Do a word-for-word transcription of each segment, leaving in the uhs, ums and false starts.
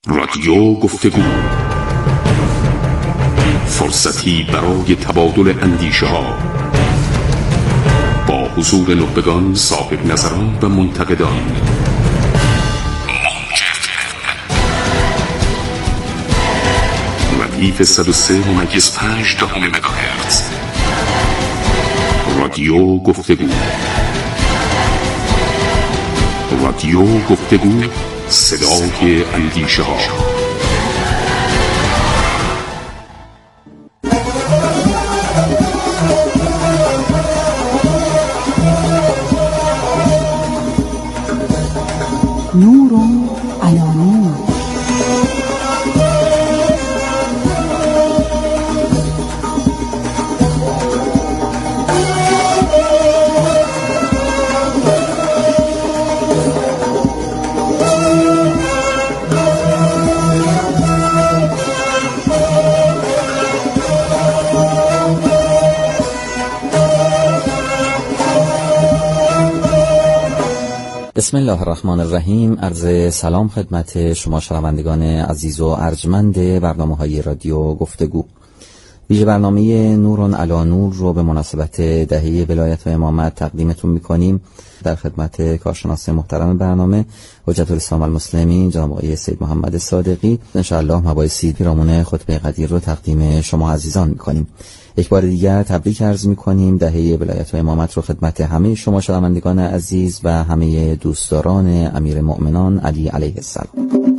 رادیو گفتگو، فرصتی برای تبادل اندیشه ها با حضور نخبگان، صاحب نظران و منتقدان. ردیف صد و سه ممیز پنج دهم مگاهرتز. رادیو گفتگو. رادیو گفتگو، صدای اندیشه ها. نور علی نور. بسم الله الرحمن الرحیم. عرض سلام خدمت شما شنوندگان عزیز و ارجمند برنامه‌های رادیو گفتگو. ویژه برنامه نور علی نور رو به مناسبت دهه ولایت و امامت تقدیمتون می‌کنیم. در خدمت کارشناس محترم برنامه حجت الاسلام المسلمین جناب آقای سید محمد صادقی ان شاء الله مباحثی پیرامون خطبه قدیر رو تقدیم شما عزیزان می‌کنیم. یک بار دیگر تبریک عرض می‌کنیم دهه ولایت و امامت رو خدمت همه شما شنوندگان عزیز و همه دوستداران امیر مؤمنان علی علیه السلام.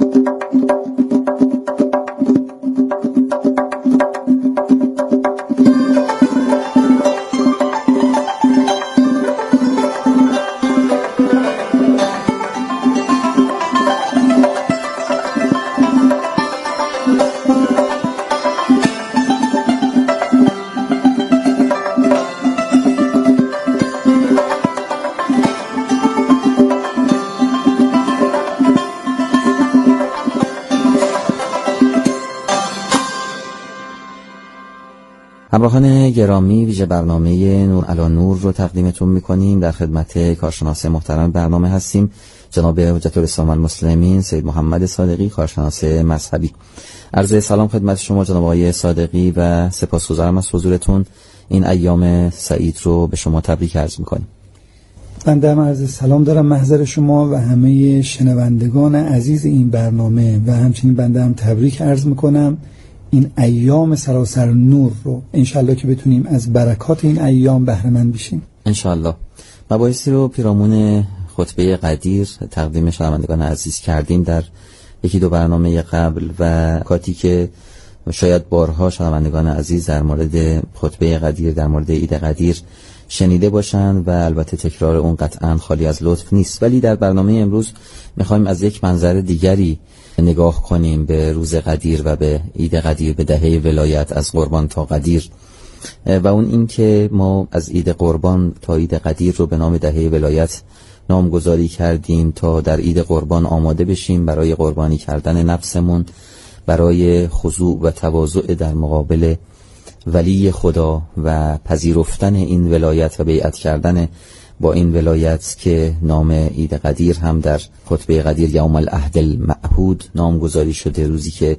همراهان گرامی، ویژه برنامه نور علی نور رو تقدیمتون میکنیم. در خدمت کارشناس محترم برنامه هستیم جناب حجت الاسلام المسلمین سید محمد صادقی، کارشناس مذهبی. عرض سلام خدمت شما جناب آقای صادقی و سپاسگزارم از حضورتون. این ایام سعید رو به شما تبریک عرض میکنیم. بنده هم عرض سلام دارم محضر شما و همه شنوندگان عزیز این برنامه و همچنین بنده هم تبریک عرض میکنم این ایام سراسر نور رو، انشالله که بتونیم از برکات این ایام بهره مند بشیم انشالله. مباحثی رو پیرامون خطبه قدیر تقدیم شنوندگان عزیز کردیم در یکی دو برنامه قبل و کاتی که شاید بارها شنوندگان عزیز در مورد خطبه قدیر، در مورد عید قدیر شنیده باشن و البته تکرار اون قطعا خالی از لطف نیست، ولی در برنامه امروز میخوایم از یک منظر دیگری نگاه کنیم به روز قدیر و به عید قدیر، به دهه ولایت از قربان تا قدیر، و اون این که ما از عید قربان تا عید قدیر رو به نام دهه ولایت نامگذاری کردیم تا در عید قربان آماده بشیم برای قربانی کردن نفسمون، برای خضوع و تواضع در مقابل ولی خدا و پذیرفتن این ولایت و بیعت کردن با این ولایت که نام عید قدیر هم در خطبه قدیر یوم العهد المعهود نامگذاری شده، روزی که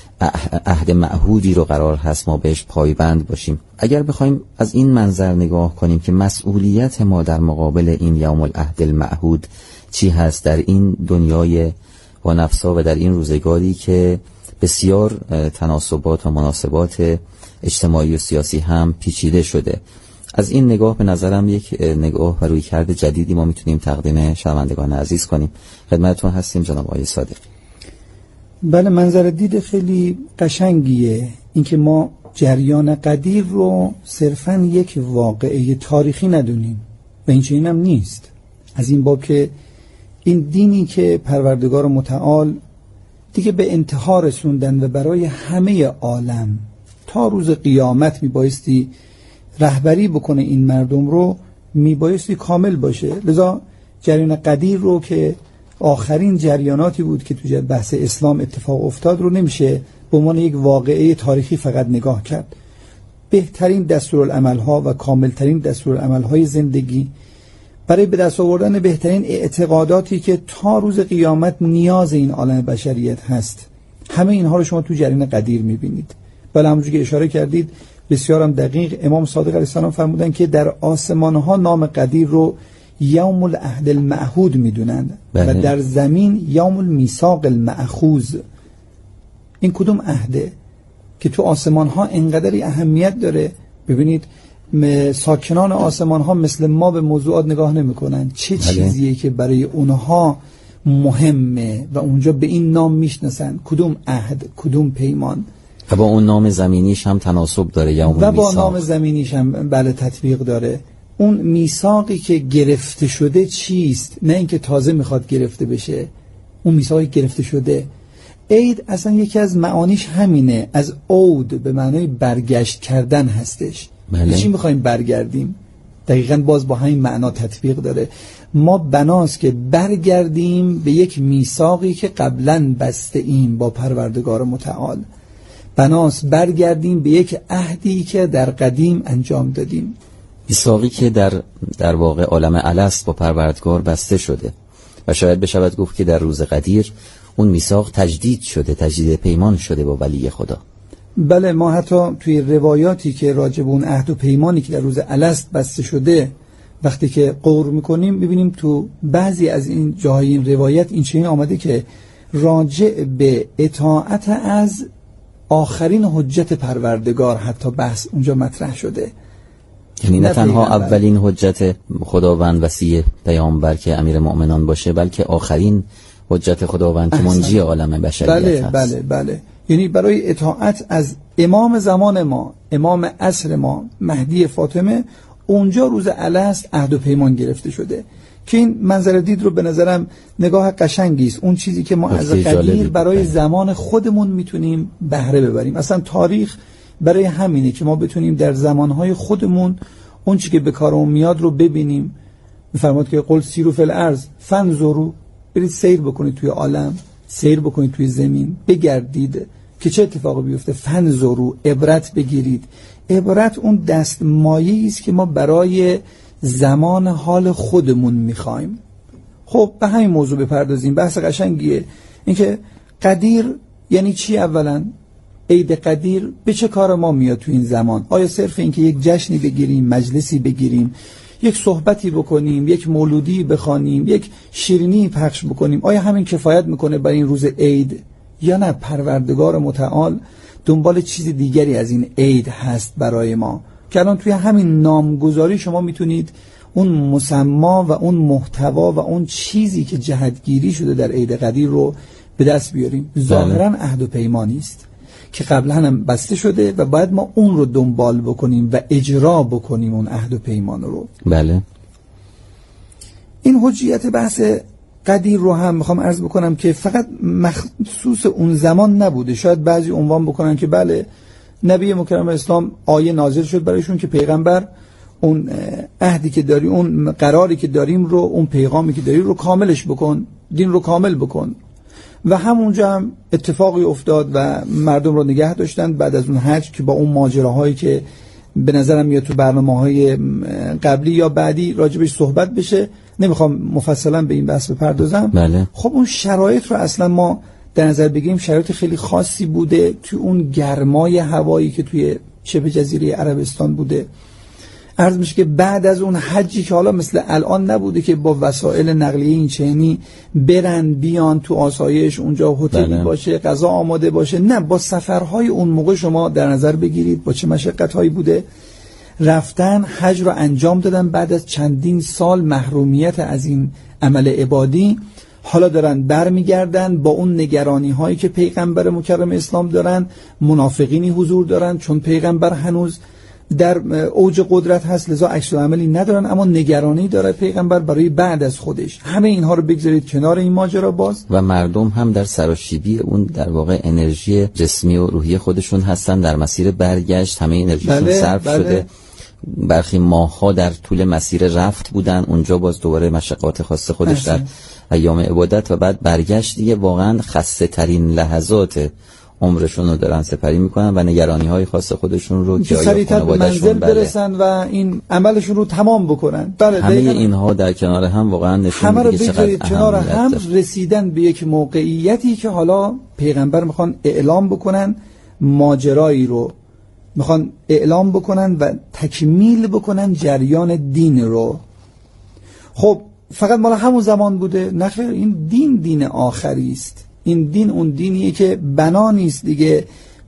عهد معهودی رو قرار هست ما بهش پایبند باشیم. اگر بخوایم از این منظر نگاه کنیم که مسئولیت ما در مقابل این یوم العهد المعهود چی هست در این دنیای با نفسا و در این روزگاری که بسیار تناسبات و مناسبات اجتماعی و سیاسی هم پیچیده شده، از این نگاه به نظرم یک نگاه و رویکرد جدیدی ما میتونیم تقدیم شنوندگان عزیز کنیم. خدمتتون هستیم جناب آقای صادقی. بله، منظر دید خیلی قشنگیه اینکه ما جریان قدیر رو صرفاً یک واقعه تاریخی ندونیم و این چنین هم نیست. از این باب که این دینی که پروردگار متعال دیگه به انتها رسوندن و برای همه عالم تا روز قیامت میبایستی رهبری بکنه این مردم رو، میبایستی کامل باشه. لذا جریان قدیر رو که آخرین جریاناتی بود که تو بحث اسلام اتفاق افتاد رو نمیشه به عنوان یک واقعه تاریخی فقط نگاه کرد. بهترین دستورالعمل‌ها و کاملترین دستورالعمل‌های زندگی برای به دست آوردن بهترین اعتقاداتی که تا روز قیامت نیاز این عالم بشریت هست همه اینها رو شما تو جریان قدیر میبینید. بله همونجوری که اشاره کردید بسیارم دقیق، امام صادق علیه السلام فرمودن که در آسمان ها نام قدیر رو یوم العهد المعهود میدونند و در زمین یوم المیثاق المأخوذ. این کدوم عهده که تو آسمان ها اینقدری اهمیت داره؟ ببینید ساکنان آسمان ها مثل ما به موضوعات نگاه نمی کنن. چه چیزیه که برای اونها مهمه و اونجا به این نام میشناسن؟ کدوم عهد، کدوم پیمان؟ و با اون نام زمینیش هم تناسب داره یوم و با میثاق. نام زمینیش هم بله تطبیق داره. اون میثاقی که گرفته شده چیست؟ نه اینکه تازه میخواد گرفته بشه. اون میثاقی گرفته شده. عید اصلا یکی از معانیش همینه، از عود به معنای برگشت کردن هستش. بله. چی میخوایم برگردیم؟ دقیقاً باز با همین معنا تطبیق داره. ما بناست که برگردیم به یک میثاقی که قبلاً بسته ایم با پروردگار متعال. بناست برگردیم به یک عهدی که در قدیم انجام دادیم. میثاقی که در در واقع عالم الست با پروردگار بسته شده و شاید بشود گفت که در روز قدیر اون میثاق تجدید شده، تجدید پیمان شده با ولی خدا. بله ما حتی توی روایاتی که راجع به اون عهد و پیمانی که در روز الست بسته شده وقتی که غور میکنیم ببینیم تو بعضی از این جاهای این روایت این چنین آمده که راجع به اطاعت از آخرین حجت پروردگار حتی بحث اونجا مطرح شده. یعنی نه تنها اولین حجت خداوند وصی پیامبر که امیر مؤمنان باشه، بلکه آخرین حجت خداوند که منجی عالم بشریت بله هست. بله بله یعنی برای اطاعت از امام زمان ما، امام عصر ما، مهدی فاطمه، اونجا روز الست عهد و پیمان گرفته شده که این منظر دید رو به نظرم نگاه قشنگی است. اون چیزی که ما از قدیر برای زمان خودمون میتونیم بهره ببریم. اصلا تاریخ برای همینه که ما بتونیم در زمانهای خودمون اون چیزی که به کارمون میاد رو ببینیم. میفرماد که قل سیروا فی الارض فانظروا، برید سیر بکنید توی عالم، سیر بکنید توی زمین، بگردید که چه اتفاقی بیفته. فانظروا، عبرت بگیرید. عبرت اون دستمایه‌ای است که ما برای زمان حال خودمون میخوایم. خب به همین موضوع بپردازیم. بحث قشنگیه. اینکه قدیر یعنی چی؟ اولا عید قدیر به چه کار ما میاد تو این زمان؟ آیا صرف اینکه یک جشنی بگیریم، مجلسی بگیریم، یک صحبتی بکنیم، یک مولودی بخوانیم، یک شیرینی پخش بکنیم، آیا همین کفایت میکنه برای این روز عید؟ یا نه پروردگار متعال دنبال چیز دیگری از این عید هست برای ما که الان توی همین نامگذاری شما میتونید اون مسما و اون محتوا و اون چیزی که جهتگیری شده در عید قدیر رو به دست بیاریم. ظاهرا عهد و پیمانی است که قبلا هم بسته شده و باید ما اون رو دنبال بکنیم و اجرا بکنیم اون عهد و پیمان رو. بله. این حجیت بحث قدیر رو هم میخوام عرض بکنم که فقط مخصوص اون زمان نبوده. شاید بعضی عنوان بکنن که بله نبی مکرم اسلام آیه نازل شد برایشون که پیغمبر اون عهدی که داری، اون قراری که داریم رو، اون پیغامی که داری رو کاملش بکن، دین رو کامل بکن. و همونجا هم اتفاقی افتاد و مردم رو نگه داشتن بعد از اون حج که با اون ماجراهایی که به نظرم میاد تو برنامه‌های قبلی یا بعدی راجبش صحبت بشه، نمیخوام مفصلا به این بحث بپردازم. بله. خب اون شرایط رو اصلا ما در نظر بگیریم شرایط خیلی خاصی بوده تو اون گرمای هوایی که توی شبه جزیره عربستان بوده. عرض میشه که بعد از اون حجی که حالا مثل الان نبوده که با وسایل نقلیه این چنینی برن بیان تو آسایش، اونجا هتلی بله. باشه، غذا آماده باشه، نه، با سفرهای اون موقع شما در نظر بگیرید با چه مشقت‌هایی بوده. رفتن حج رو انجام دادن بعد از چندین سال محرومیت از این عمل عبادی، حالا دارن برمیگردن با اون نگرانی هایی که پیغمبر مکرم اسلام دارن. منافقینی حضور دارن چون پیغمبر هنوز در اوج قدرت هست، لذا عکس و عملی ندارن، اما نگرانی داره پیغمبر برای بعد از خودش. همه اینها رو بگذارید کنار این ماجرا باز و مردم هم در سراشیبی اون در واقع انرژی جسمی و روحی خودشون هستن، در مسیر برگشت همه انرژیشون بله، صرف بله. شده. برخی ماه‌ها در طول مسیر رفت بودن، اونجا باز دوباره مشقات خاص خودش در ایام عبادت و بعد برگشت. دیگه واقعا خسته ترین لحظات عمرشون رو دارن سپری میکنن و نگرانی های خاص خودشون رو که سریعتر به منزل برسن و این عملشون رو تمام بکنن. بله، همه اینها در کنار هم واقعا نشون میده که چقدر کنار هم رسیدن به یک موقعیتی که حالا پیغمبر میخوان اعلام بکنن، ماجرایی رو میخوان اعلام بکنن و تکمیل بکنن جریان دین رو. خب فقط مال همون زمان بوده؟ نه خیر، این دین دین آخری است. این دین اون دینیه که بنا نیست دیگه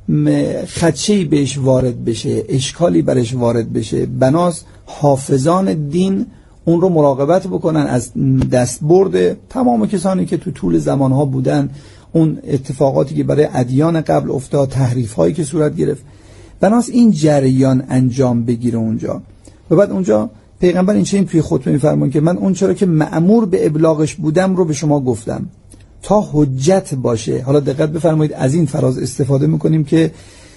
خدشه‌ای بهش وارد بشه، اشکالی برش وارد بشه. بناست حافظان دین اون رو مراقبت بکنن از دستبرد تمام کسانی که تو طول زمانها بودن، اون اتفاقاتی که برای ادیان قبل افتاد، تحریف‌هایی که صورت گرفت. بناست این جریان انجام بگیره اونجا. و بعد اونجا پیغمبر این چنین توی خطبه می‌فرمایند که من اون چرا که مأمور به ابلاغش بودم رو به شما گفتم تا حجت باشه. حالا دقت بفرمایید، از این فراز استفاده می‌کنیم که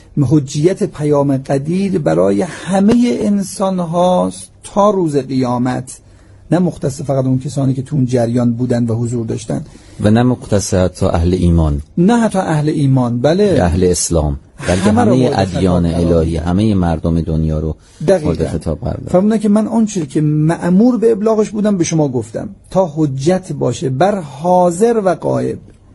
حجیت پیام قدیر برای همه انسان هاست تا روز قیامت، نه مختص فقط اون کسانی که تو اون جریان بودن و حضور داشتن، و نه مختص تا اهل ایمان، نه حتی اهل ایمان، بله اهل اسلام، بلکه همه, همه ادیان الهی، همه مردم دنیا رو مورد خطاب قرار داد. فرمودن که من اون چیزی که مأمور به ابلاغش بودم به شما گفتم تا حجت باشه بر حاضر و غایب،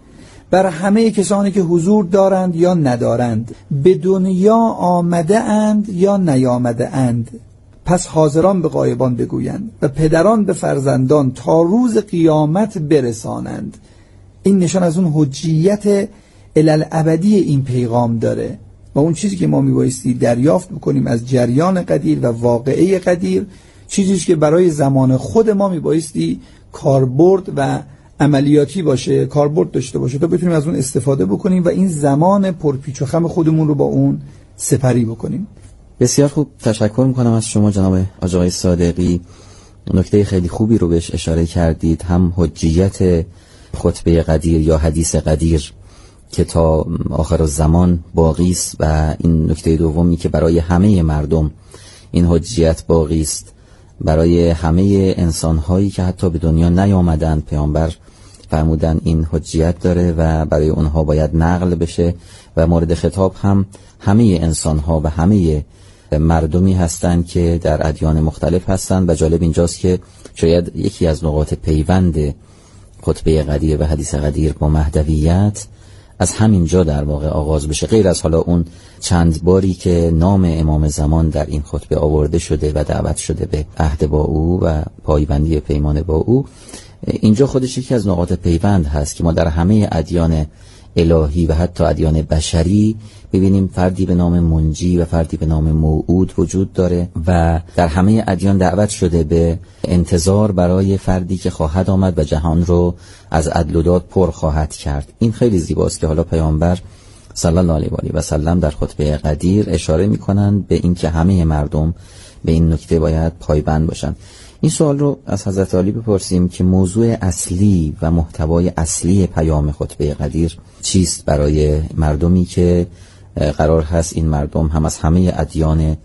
بر همه کسانی که حضور دارند یا ندارند، به دنیا آمده اند یا نیامده اند. پس حاضران به غایبان بگویند و پدران به فرزندان تا روز قیامت برسانند. این نشان از اون حجیت الالعبدی این پیغام داره و اون چیزی که ما میبایستی دریافت بکنیم از جریان قدیر و واقعه قدیر، چیزیش که برای زمان خود ما میبایستی کاربرد و عملیاتی باشه، کاربرد داشته باشه تا بتونیم از اون استفاده بکنیم و این زمان پرپیچ و خم خودمون رو با اون سپری بکنیم. بسیار خوب، تشکر میکنم از شما جناب حاج آقای صادقی. نکته خیلی خوبی رو بهش اشاره کردید، هم حجیت خطبه قدیر یا حدیث قدیر که تا آخر الزمان باقی است، و این نکته دومی که برای همه مردم این حجیت باقی است، برای همه انسان‌هایی که حتی به دنیا نیامدن. پیامبر فرمودن این حجیت داره و برای اونها باید نقل بشه و مورد خطاب هم همه انسان‌ها و همه مردمی هستند که در ادیان مختلف هستند. و جالب اینجاست که شاید یکی از نقاط پیوند خطبه قدیر و حدیث قدیر با مهدویت از همین جا در واقع آغاز بشه، غیر از حالا اون چند باری که نام امام زمان در این خطبه آورده شده و دعوت شده به عهد با او و پایبندی پیمان با او. اینجا خودش یکی از نقاط پیوند هست که ما در همه ادیان الهی و حتی ادیان بشری ببینیم فردی به نام منجی و فردی به نام موعود وجود داره و در همه ادیان دعوت شده به انتظار برای فردی که خواهد آمد و جهان رو از عدل و داد پر خواهد کرد. این خیلی زیباست که حالا پیامبر صلی الله علیه و آله و سلم در خطبه قدیر اشاره میکنند به این که همه مردم به این نکته باید پایبند باشن. این سوال رو از حضرت علی بپرسیم که موضوع اصلی و محتوای اصلی پیام خطبه قدیر چیست برای مردمی که قرار هست این مردم هم از همه ادیان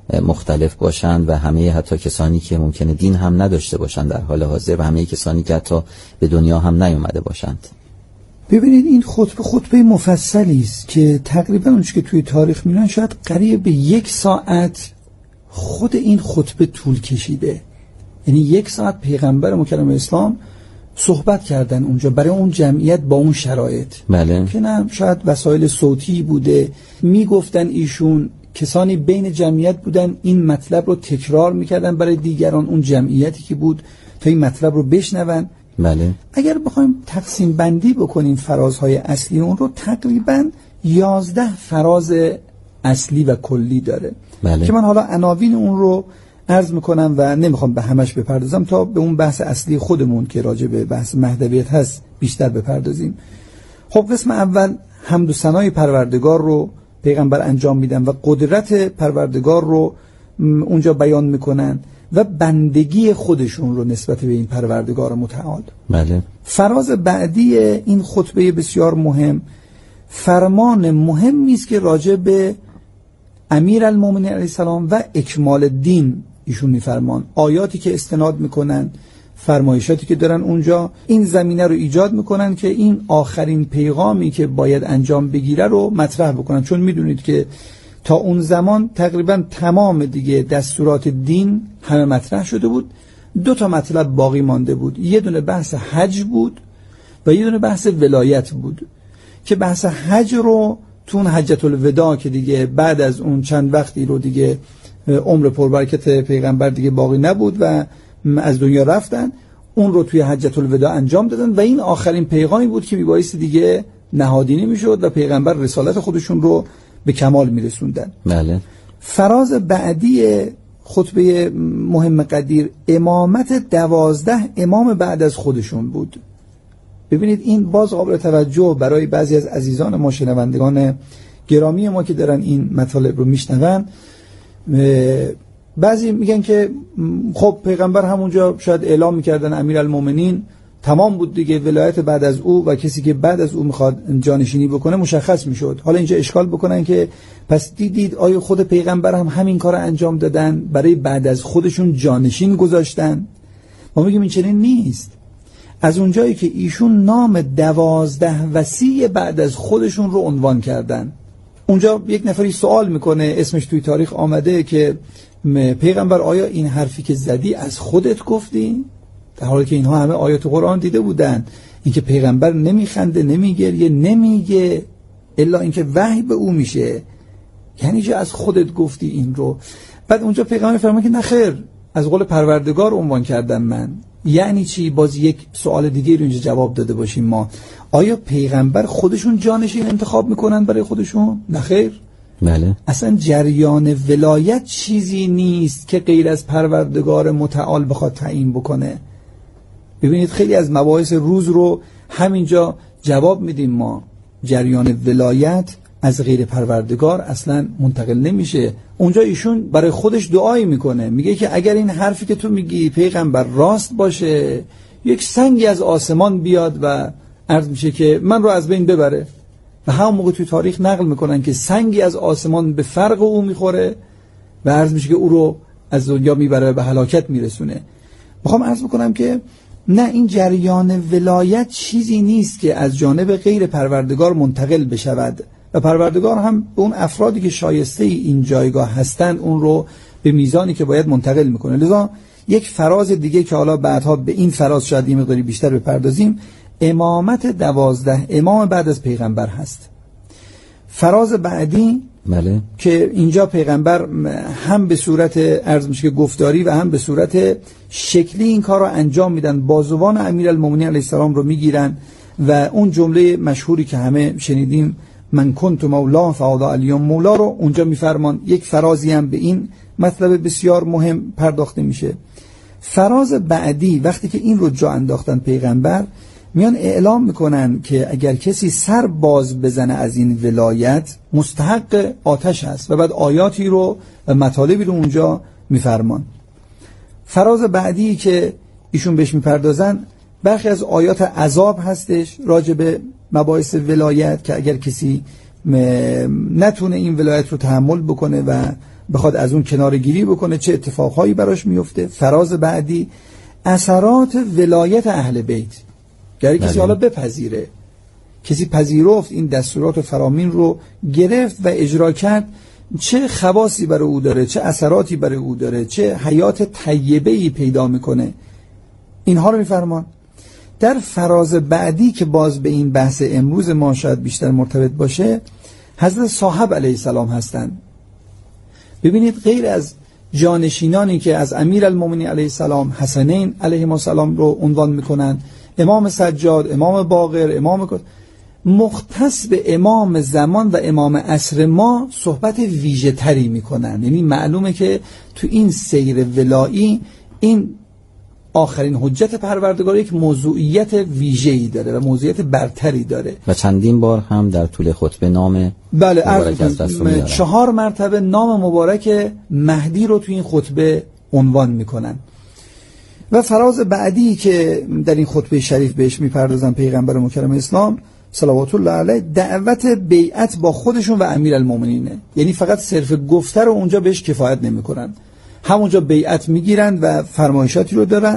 مختلف باشند و همه حتی کسانی که ممکنه دین هم نداشته باشند در حال حاضر و همه کسانی که حتی به دنیا هم نیومده باشند. ببینید این خطبه خطبه مفصلی است که تقریبا اونچه که توی تاریخ میگن شاید قریب به یک ساعت خود این خطبه طول کشیده. یعنی یک ساعت پیغمبر مکرم اسلام صحبت کردن اونجا برای اون جمعیت با اون شرایط. بله. که نه شاید وسایل صوتی بوده، میگفتن ایشون، کسانی بین جمعیت بودن این مطلب رو تکرار میکردن برای دیگران، اون جمعیتی که بود تا این مطلب رو بشنون. بله. اگر بخوایم تقسیم بندی بکنیم فرازهای اصلی اون رو، تقریبا یازده فراز اصلی و کلی داره. بله. که من حالا عناوین اون رو عرض میکنم و نمیخوام به همش بپردازم تا به اون بحث اصلی خودمون که راجع به بحث مهدویت هست بیشتر بپردازیم. خب قسم اول حمد و ثنای پروردگار رو پیغمبر انجام میدن و قدرت پروردگار رو اونجا بیان میکنن و بندگی خودشون رو نسبت به این پروردگار متعال. بله. فراز بعدی این خطبه بسیار مهم، فرمان مهمی است که راجع به امیرالمومنین علیه السلام و اکمال دین ایشون میفرمان، آیاتی که استناد میکنن فرمایشاتی که دارن اونجا این زمینه رو ایجاد میکنن که این آخرین پیغامی که باید انجام بگیره رو مطرح بکنن، چون میدونید که تا اون زمان تقریبا تمام دیگه دستورات دین همه مطرح شده بود. دو تا مطلب باقی مانده بود، یه دونه بحث حج بود و یه دونه بحث ولایت بود که بحث حج رو تو اون حجت الوداع که دیگه بعد از اون چند وقتی رو دیگه عمر پربرکت پیغمبر دیگه باقی نبود و از دنیا رفتن، اون رو توی حجت الوداع انجام دادن و این آخرین پیغامی بود که میبایستی دیگه نهادینه میشد و پیغمبر رسالت خودشون رو به کمال میرسوندن. بله. فراز بعدی خطبه مهم قدیر امامت دوازده امام بعد از خودشون بود. ببینید این باز قابل توجه برای بعضی از عزیزان ما، شنوندگان گرامی ما که دارن این مطالب رو میشنون. بعضی میگن که خب پیغمبر همونجا شاید اعلام میکردن امیرالمومنین تمام بود دیگه، ولایت بعد از او و کسی که بعد از او میخواد جانشینی بکنه مشخص میشد. حالا اینجا اشکال بکنن که پس دیدید آیا خود پیغمبر هم همین کار انجام دادن، برای بعد از خودشون جانشین گذاشتن؟ ما میگیم این چنین نیست. از اونجایی که ایشون نام دوازده وصی بعد از خودشون رو عنوان کردن، اونجا یک نفری سوال میکنه، اسمش توی تاریخ آمده که پیغمبر آیا این حرفی که زدی از خودت گفتی؟ در حالی که اینها همه آیات قرآن دیده بودن، اینکه پیغمبر نمیخنده، نمیگریه، نمیگه الا اینکه وحی به او میشه، یعنی چه از خودت گفتی این رو؟ بعد اونجا پیغمبر فرمود که نه خیر، از قول پروردگار عنوان کردم من. یعنی چی؟ باز یک سوال دیگه رو اینجا جواب داده باشیم ما. آیا پیغمبر خودشون جانشین انتخاب میکنن برای خودشون؟ نه خیر. بله. اصلا جریان ولایت چیزی نیست که غیر از پروردگار متعال بخواد تعیین بکنه. ببینید خیلی از مباحث روز رو همینجا جواب میدیم ما. جریان ولایت از غیر پروردگار اصلا منتقل نمیشه. اونجا ایشون برای خودش دعایی میکنه، میگه که اگر این حرفی که تو میگی پیغمبر راست باشه، یک سنگی از آسمان بیاد و عرض میشه که من رو از بین ببره. و همون موقع توی تاریخ نقل میکنن که سنگی از آسمان به فرق او میخوره و عرض میشه که او رو از دنیا میبره و به هلاکت میرسونه. میخوام عرض بکنم که نه، این جریان ولایت چیزی نیست که از جانب غیر پروردگار منتقل بشود و پروردگار هم به اون افرادی که شایسته این جایگاه هستند اون رو به میزانی که باید منتقل میکنه. لذا یک فراز دیگه که حالا بعدها به این فراز شاید این مقداری بیشتر بپردازیم، امامت دوازده امام بعد از پیغمبر هست. فراز بعدی بله. که اینجا پیغمبر هم به صورت عرض میشه که گفتاری و هم به صورت شکلی این کار رو انجام میدن، بازوان امیرالمومنین علیه السلام رو میگیرن و اون جمله مشهوری که همه شنیدیم من کنت مولا فاضا علیهم مولا رو اونجا میفرمان. یک فرازی هم به این مطلب بسیار مهم پرداخته میشه. فراز بعدی وقتی که این رو جا انداختن پیغمبر، میان اعلام میکنن که اگر کسی سر باز بزنه از این ولایت مستحق آتش هست و بعد آیاتی رو و مطالبی رو اونجا میفرمان. فراز بعدی که ایشون بهش میپردازن برخی از آیات عذاب هستش راجع به مباحث ولایت که اگر کسی نتونه این ولایت رو تحمل بکنه و بخواد از اون کناره گیری بکنه چه اتفاقهایی براش میفته. فراز بعدی اثرات ولایت اهل بیت، گری کسی حالا بپذیره، کسی پذیرفت این دستورات و فرامین رو گرفت و اجرا کرد، چه خواصی برای او داره، چه اثراتی برای او داره، چه حیات طیبه‌ای پیدا میکنه، اینها رو میفرمان. در فراز بعدی که باز به این بحث امروز ما شاید بیشتر مرتبط باشه، حضرت صاحب علیه السلام هستند. ببینید غیر از جانشینانی که از امیرالمومنین علیه السلام حسنین علیه السلام رو عنوان میکنن، امام سجاد، امام باقر، امام مختص به امام زمان و امام عصر ما صحبت ویژه تری میکنن. یعنی معلومه که تو این سیر ولایی این آخرین حجت پروردگار یک موضوعیت ویژه‌ای داره و موضوعیت برتری داره و چندین بار هم در طول خطبه نام بله مبارک از دست رو میارن. چهار مرتبه نام مبارک مهدی رو تو این خطبه عنوان میکنن. و فراز بعدی که در این خطبه شریف بهش میپردازن پیغمبر مکرم اسلام صلوات الله علیه، دعوت بیعت با خودشون و امیرالمومنینه. یعنی فقط صرف گفته رو اونجا بهش کفایت نمیکنن، همونجا بیعت میگیرن و فرمایشاتی رو دارن،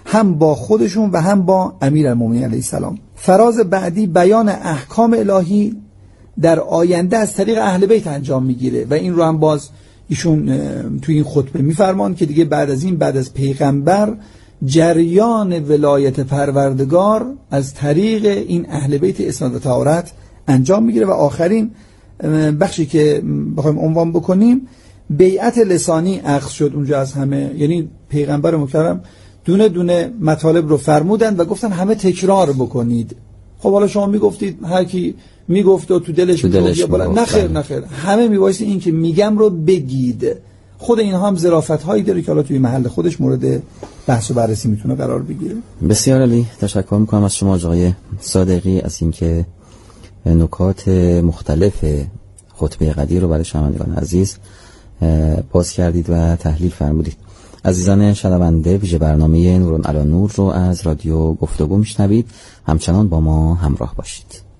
هم با خودشون و هم با امیرالمومنین علیه السلام. فراز بعدی بیان احکام الهی در آینده از طریق اهل بیت انجام میگیره و این رو هم باز ایشون توی این خطبه میفرمان که دیگه بعد از این، بعد از پیغمبر، جریان ولایت پروردگار از طریق این اهل بیت اسمت و طهارت انجام میگیره. و آخرین بخشی که بخوایم عنوان بکنیم، بیعت لسانی اخذ شد اونجا از همه، یعنی پیغمبر مکرم دونه دونه مطالب رو فرمودند و گفتن همه تکرار بکنید. خب حالا شما میگفتید هر کی میگفت و تو دلش میگفت، نه خیر نه خیر، همه میبایستی این که میگم رو بگید. خود اینها هم ظرافت هایی داره که حالا توی محل خودش مورد بحث و بررسی میتونه قرار بگیره. بسیار عالی، تشکر میکنم از شما آقای صادقی از اینکه نکات مختلف خطبه قدیر رو برای شنوندگان عزیز باز کردید و تحلیل فرمودید. عزیزان شنونده، ویژه برنامه نور علی نور رو از رادیو گفتگو میشنوید. همچنان با ما همراه باشید.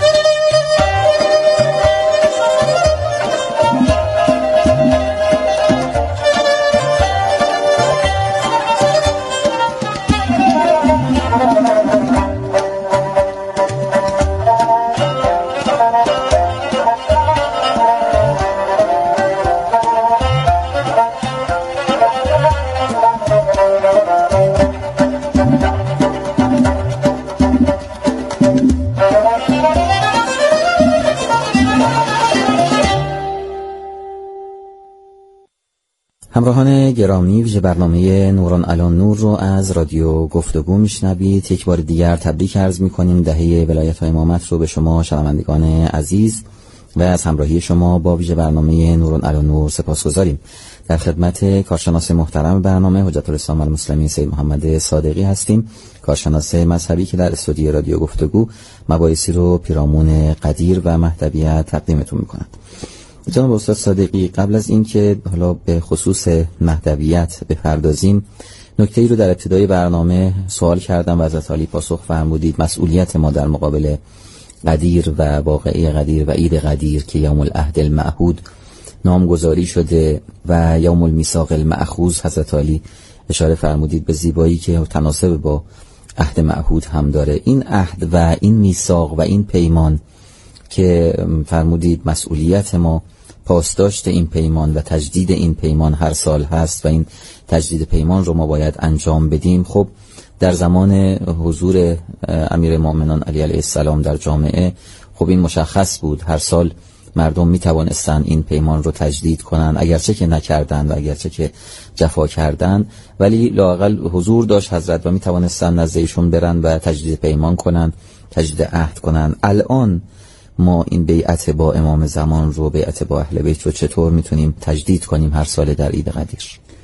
همراهان گرامی، ویژه برنامه نوران علی نور رو از رادیو گفتگو میشنوید. یک بار دیگر تبریک عرض میکنیم دهه ولایت و امامت رو به شما شنوندگان عزیز و از همراهی شما با ویژه برنامه نوران علی نور سپاسگزاریم. در خدمت کارشناس محترم برنامه حجت الاسلام المسلمین سید محمد صادقی هستیم، کارشناس مذهبی که در استودیو رادیو گفتگو مباحثی رو پیرامون قدیر و مهدویت تقدیمتون میکنند. جناب استاد صادقی، قبل از اینکه حالا به خصوص مهدویت بپردازیم، نکته‌ای رو در ابتدای برنامه سوال کردم و حضرت عالی پاسخ فرمودید. مسئولیت ما در مقابل قدیر و واقعه قدیر و عید قدیر که یوم العهد المعهود نامگذاری شده و یوم المیثاق المأخوذ، حضرت عالی اشاره فرمودید به زیبایی که تناسب با عهد معهود هم داره. این عهد و این میثاق و این پیمان که فرمودید مسئولیت ما پاسداشت این پیمان و تجدید این پیمان هر سال هست و این تجدید پیمان رو ما باید انجام بدیم. خب در زمان حضور امیر مومنان علی علیه السلام در جامعه خب این مشخص بود، هر سال مردم می توانستن این پیمان رو تجدید کنن، اگرچه که نکردن و اگرچه که جفا کردن، ولی لااقل حضور داشت حضرت و می توانستن نزد ایشون برن و تجدید پیمان کنن، تجدید عهد کنن. الان ما این بیعت با امام زمان رو، بیعت با اهل بیت رو چطور میتونیم تجدید کنیم هر سال در عید قدیر؟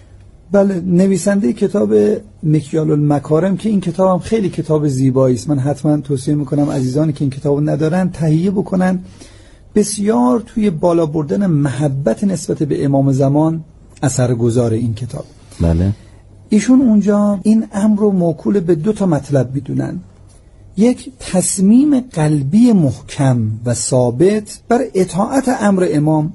بله، نویسنده کتاب مکیال المکارم که این کتاب هم خیلی کتاب زیبایی است، من حتما توصیه میکنم عزیزانی که این کتاب ندارن تهیه بکنن. بسیار توی بالا بردن محبت نسبت به امام زمان اثرگذار این کتاب. بله. ایشون اونجا این امر رو موکول به دو تا مطلب میدونن. یک، تصمیم قلبی محکم و ثابت بر اطاعت امر امام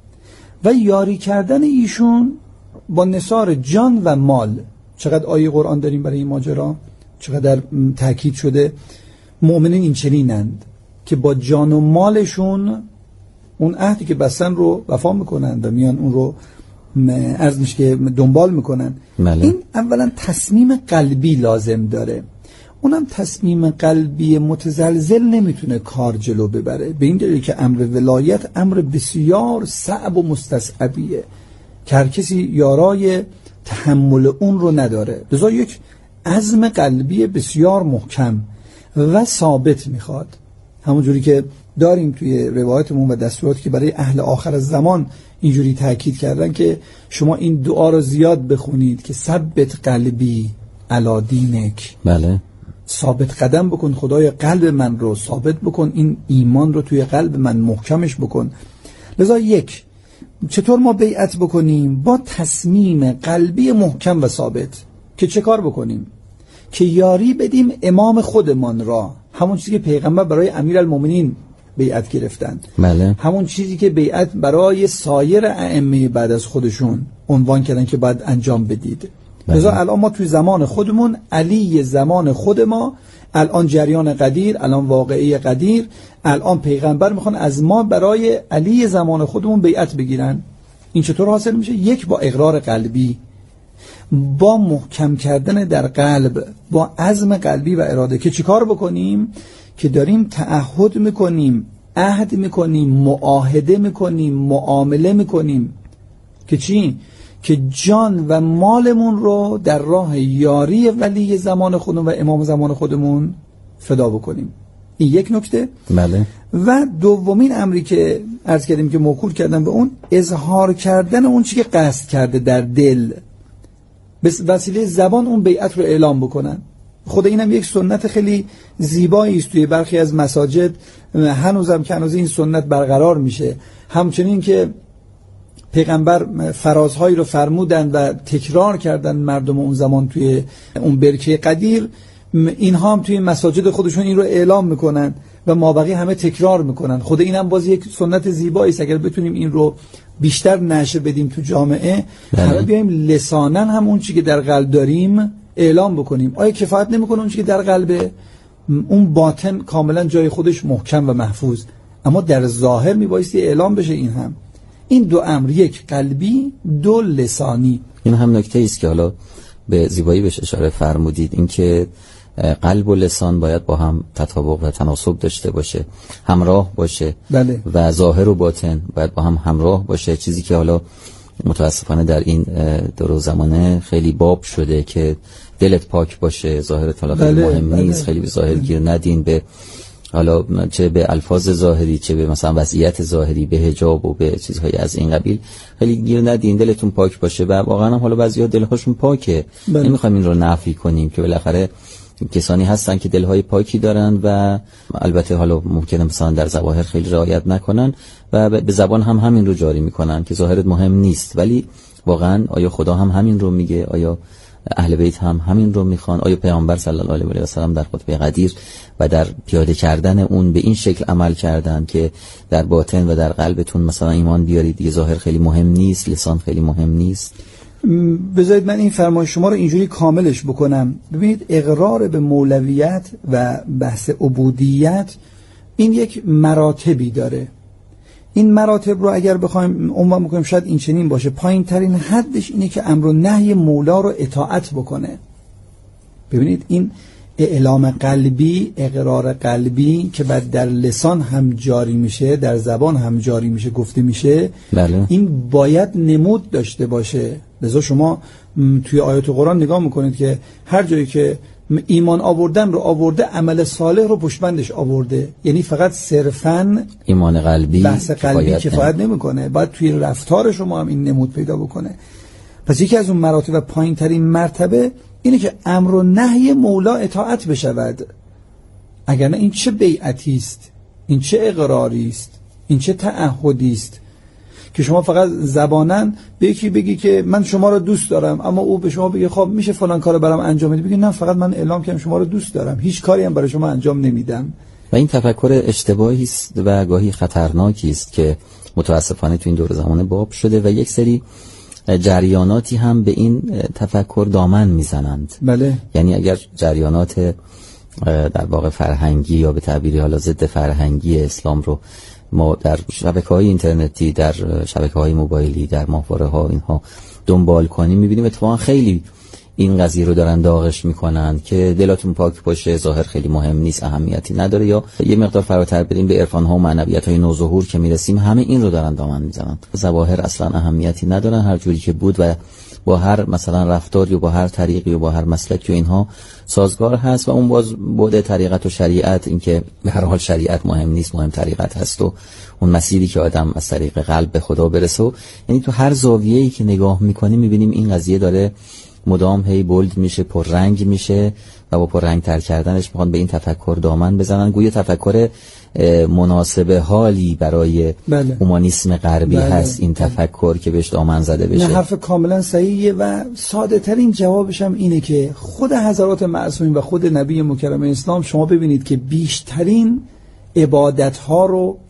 و یاری کردن ایشون با نثار جان و مال. چقدر آیه قرآن داریم برای این ماجرا، چقدر تاکید شده مؤمنین این چنینند که با جان و مالشون اون عهدی که بستن رو وفا میکنن و میان اون رو عرض میشه که دنبال میکنن. بله. این اولا تصمیم قلبی لازم داره، اونم تصمیم قلبی متزلزل نمیتونه کار جلو ببره، به این دلیل که امر ولایت امر بسیار صعب و مستصعبیه که هر کسی یارای تحمل اون رو نداره. لذا یک عزم قلبی بسیار محکم و ثابت میخواد، همونجوری که داریم توی روایتمون و دستوراتی که برای اهل آخر الزمان اینجوری تاکید کردن که شما این دعا رو زیاد بخونید که ثبت قلبی علی دینک. بله. ثابت قدم بکن خدای قلب من رو ثابت بکن، این ایمان رو توی قلب من محکمش بکن. لذا یک، چطور ما بیعت بکنیم؟ با تصمیم قلبی محکم و ثابت. که چه کار بکنیم؟ که یاری بدیم امام خودمان را، همون چیزی که پیغمبر برای امیرالمومنین بیعت گرفتن. بله. همون چیزی که بیعت برای سایر ائمه بعد از خودشون عنوان کردن که باید انجام بدید. لذا الان ما توی زمان خودمون، علی زمان خود ما، الان جریان قدیر، الان واقعی قدیر، الان پیغمبر میخوان از ما برای علی زمان خودمون بیعت بگیرن. این چطور حاصل میشه؟ یک، با اقرار قلبی، با محکم کردن در قلب، با عزم قلبی و اراده که چیکار بکنیم؟ که داریم تعهد میکنیم، عهد میکنیم، معاهده میکنیم، معامله میکنیم که چی؟ که جان و مالمون رو در راه یاری ولی زمان خودمون و امام زمان خودمون فدا بکنیم. این یک نکته. بله. و دومین امری که عرض کردیم که موکول کردن به اون، اظهار کردن اون چی که قصد کرده در دل، به وسیله زبان اون بیعت رو اعلام بکنن. خود اینم یک سنت خیلی زیبایی است توی برخی از مساجد، هنوزم که هنوز این سنت برقرار میشه. همچنین که پیغمبر فرازهایی رو فرمودن و تکرار کردن مردم اون زمان توی اون برکه قدیر، اینها هم توی مساجد خودشون این رو اعلام میکنن و مابقی همه تکرار میکنن. خود اینم باز یک سنت زیبایی است. اگر بتونیم این رو بیشتر نشر بدیم تو جامعه، همه بیایم لسانن هم اون چی که در قلب داریم اعلام بکنیم. آیا کفایت نمیکنه اون چی که در قلبه؟ اون باطن کاملا جای خودش محکم و محفوظ، اما در ظاهر میبایستی اعلام بشه. این هم این دو امر، یک قلبی، دو لسانی. این هم نکته است که حالا به زیبایی بهش اشاره فرمودید، اینکه قلب و لسان باید با هم تطابق و تناسب داشته باشه، همراه باشه. بله. و ظاهر و باطن باید با هم همراه باشه، چیزی که حالا متاسفانه در این دور و زمانه خیلی باب شده که دلت پاک باشه، ظاهرت حالا خیلی بله. مهم بله. نیست. خیلی به ظاهر گیر ندین، به حالا چه به الفاظ ظاهری، چه به مثلا وضعیت ظاهری، به حجاب و به چیزهای از این قبیل خیلی گیر ندین. دلتون پاک باشه. و واقعا هم حالا بعضیا دلهاشون پاکه، بله. نمیخوایم این رو نفی کنیم که بالاخره کسانی هستن که دلهای پاکی دارن و البته حالا ممکنه مثلا در ظواهر خیلی رعایت نکنن و به زبان هم همین رو جاری میکنن که ظاهرت مهم نیست، ولی واقعا آیا خدا هم همین رو میگه؟ آیا اهل بیت هم همین رو میخوان؟ آیا پیامبر صلی الله علیه و سلم در خطبه قدیر و در پیاده کردن اون به این شکل عمل کردن که در باطن و در قلبتون مثلا ایمان بیارید، دیگه ظاهر خیلی مهم نیست، لسان خیلی مهم نیست؟ بذارید من این فرمایش شما رو اینجوری کاملش بکنم. ببینید، اقرار به مولویت و بحث عبودیت این یک مراتبی داره. این مراتب رو اگر بخوایم عنوان بکنیم شاید این چنین باشه: پایین ترین حدش اینه که امر و نهی مولا رو اطاعت بکنه. ببینید، این اعلام قلبی، اقرار قلبی که بعد در لسان هم جاری میشه، در زبان هم جاری میشه، گفته میشه، بله. این باید نمود داشته باشه. لذا شما توی آیات قرآن نگاه میکنید که هر جایی که ایمان آوردن رو آورده، عمل صالح رو پشتبندش آورده. یعنی فقط صرفاً ایمان قلبی بحث قلبی کفایت نمیکنه، باید توی رفتار شما هم این نمود پیدا بکنه. پس یکی از اون مراتب پایین ترین مرتبه اینه که امر و نهی مولا اطاعت بشود. اگر نه این چه بیعتی است، این چه اقراری است، این چه تعهدی است که شما فقط زباناً به یکی بگی که من شما رو دوست دارم، اما او به شما بگه خب میشه فلان کارو برام انجام بدی، بگی نه فقط من اعلام کردم شما رو دوست دارم، هیچ کاری هم برای شما انجام نمیدم. و این تفکر اشتباهی است و گاهی خطرناکی است که متاسفانه تو این دور زمانه باب شده و یک سری جریاناتی هم به این تفکر دامن میزنند. بله. یعنی اگر جریانات در واقع فرهنگی یا به تعبیری حالا ضد فرهنگی اسلام رو ما در شبکه‌های اینترنتی، در شبکه‌های موبایلی، در ماهواره‌ها اینها دنبال کنیم، می‌بینیم اتفاقا خیلی این قضیه رو دارن داغش میکنن که دلاتون پاک باشه، ظاهر خیلی مهم نیست، اهمیتی نداره. یا یه مقدار فراتر بریم به عرفان‌ها و معنویت‌های نوظهور که میرسیم، همه این رو دارن دامن میزنن. ظواهر اصلا اهمیتی ندارن، هر جوری که بود و با هر مثلا رفتاری و با هر طریقی و با هر مسلکی و اینها سازگار هست. و اون باز بعد طریقت و شریعت، این که به هر حال شریعت مهم نیست، مهم طریقت هست و اون مسیری که آدم از طریق قلب به خدا برسه. و یعنی تو هر زاویه‌ای که نگاه می‌کنیم می‌بینیم این قضیه داره مدام هی بولد میشه، پررنگ میشه و با پررنگ تر کردنش میخوان به این تفکر دامن بزنن، گویا تفکر مناسب حالی برای بله. اومانیسم غربی بله. هست این تفکر که بهش دامن زده بشه. نه، حرف کاملا صحیحیه و ساده ترین جوابش هم اینه که خود حضرات معصومین و خود نبی مکرم اسلام، شما ببینید که بیشترین عبادت ها رو